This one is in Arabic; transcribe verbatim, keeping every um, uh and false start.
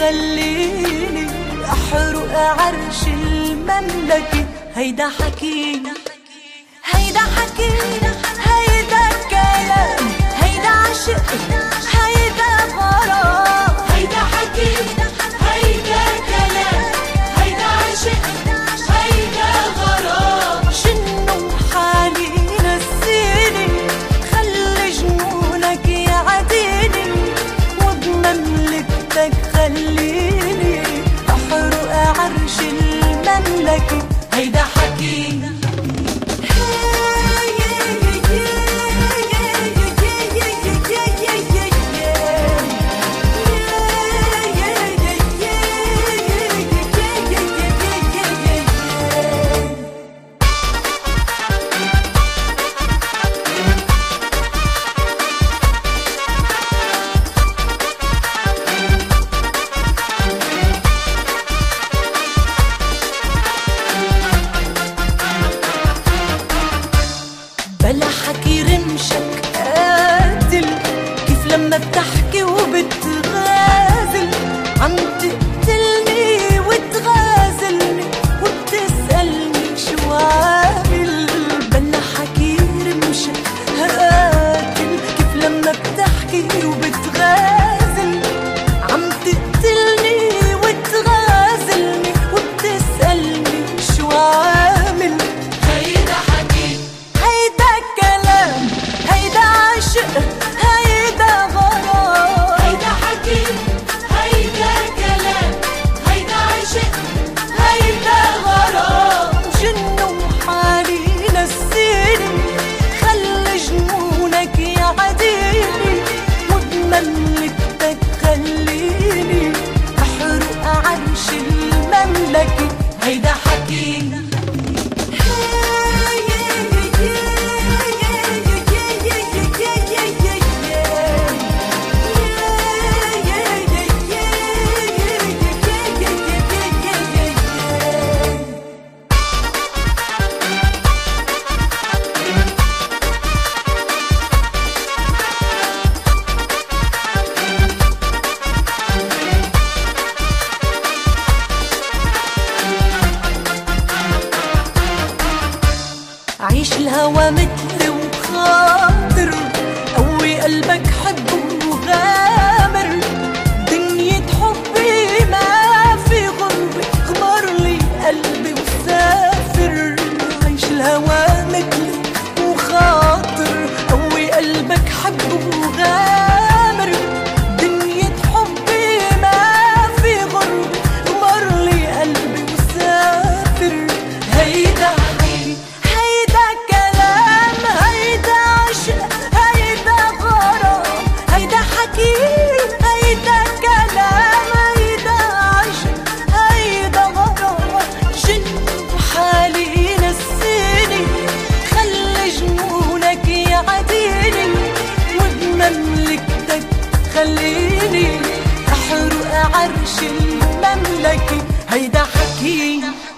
تخليني احرق عرش المملكة. هيدا حكي هيدا حكي هيدا كلام هيدا عشق هيدا غرام. هيدا حكي هيدا كلام هيدا عشق هيدا غرام. جنون حالي نسيني خلي جنونك يعديني وبمملكتك خليني احرق عرش المملكة. هيدا حكي بلا حكي رمشك قاتل كيف لما بتحكي وبتغازل عم تقتلني وتغازلني وبتسألني شو عامل. بلا حكي رمشك قاتل كيف لما بتحكي وبتغازل عم تقتلني وتغازلني وبتسألني شو عامل. هيدا حكي هيدا كلام هيدا عشق هيدا غرام. هيدا حكي هيدا كلام هيدا عشق هيدا غرام. جنون حالي نسيني خلي جنونك يعديني وبمملكتك خليني احرق عرش المملكة. هيدا حكي عيش الهوى مثل وخاطر قوي قلبك حب وغامر. دنيا حبي ما في غربة غمر لي قلبي وسافر. عيش الهوى مثل وخاطر قوي قلبك حب وغامر. دنيا حبي ما في غربة غمر لي قلبي وسافر. هيدا هيدا كلام هيدا عشق هيدا غرام. هيدا حكي هيدا كلام هيدا عشق هيدا غرام. جنون حالي نسيني خلي جنونك يعديني وبمملكتك خليني احرق عرش المملكة. هيدا حكي